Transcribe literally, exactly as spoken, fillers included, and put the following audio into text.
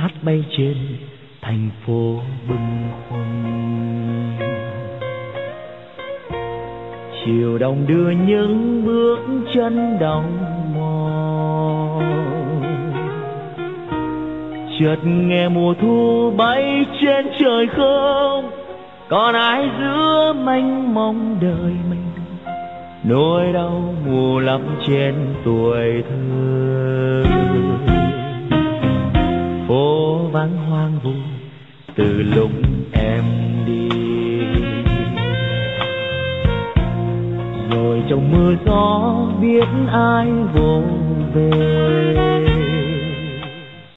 hát bay trên thành phố bâng khuâng. Chiều đông đưa những bước chân đau mòn, chợt nghe mùa thu bay trên trời không còn ai giữa mênh mông đời mình. Nỗi đau mù lắm trên tuổi thơ, phố vắng hoang vu từ lúc em đi. Rồi trong mưa gió biết ai vô về,